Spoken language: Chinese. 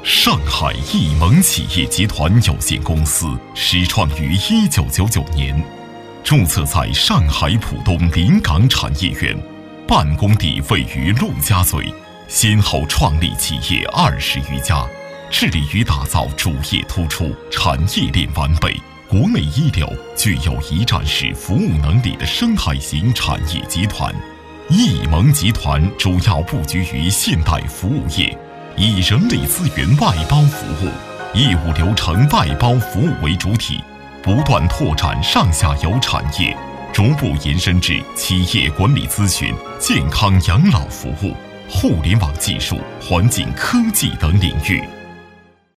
上海易盟企业集团有限公司始创于1999年，注册在上海浦东临港产业园，办公地位于陆家嘴，先后创立企业20余家，致力于打造主业突出、产业链完备、国内一流、具有一站式服务能力的生态型产业集团。易盟集团主要布局于现代服务业，以人力资源外包服务、业务流程外包服务为主体，不断拓展上下游产业，逐步延伸至企业管理咨询、健康养老服务、互联网技术、环境科技等领域。